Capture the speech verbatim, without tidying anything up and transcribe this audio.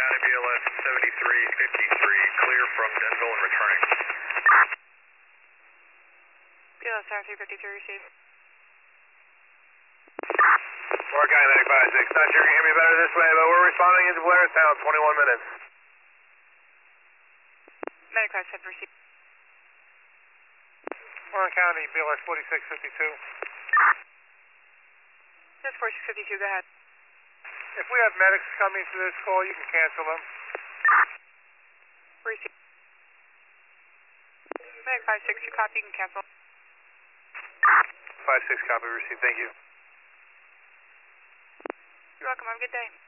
County B L S seventy-three fifty-three, clear from Denville and returning. B L S seventy-three fifty-three received. Warren County ninety-five six, not sure you can hear me better this way, but we're responding into Blairstown, twenty-one minutes. ninety-five seven received. Warren County B L S forty-six fifty-two. This is forty-six fifty-two, go ahead. If we have medics coming to this call, you can cancel them. Receive. Medic five six, you copy, you can cancel. five six copy, received, thank you. You're welcome, have a good day.